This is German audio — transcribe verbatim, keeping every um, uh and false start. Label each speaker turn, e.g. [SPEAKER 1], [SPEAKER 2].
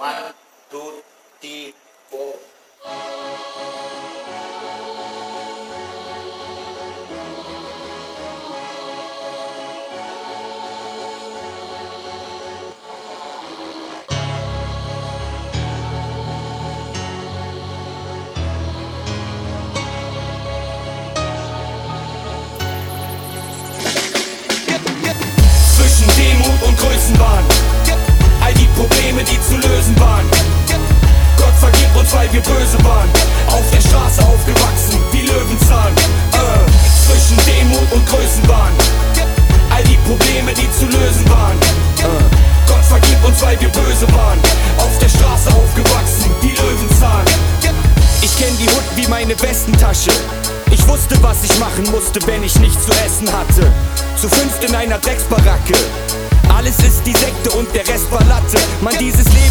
[SPEAKER 1] One, two, three, four.
[SPEAKER 2] Zwischen Demut und Größenwahn, all die Probleme, die zu lösen waren. Gott vergib uns, weil wir böse waren, auf der Straße aufgewachsen wie Löwenzahn. äh, Zwischen Demut und Größenwahn, all die Probleme, die zu lösen waren. äh, Gott vergib uns, weil wir böse waren, auf der Straße aufgewachsen wie Löwenzahn. Ich kenn die Hut wie meine Westentasche. Ich wusste, was ich machen musste, wenn ich nichts zu essen hatte. Zu fünft in einer Drecksbaracke. Alles ist die Sekte und der Rest war Latte. Man, dieses Leben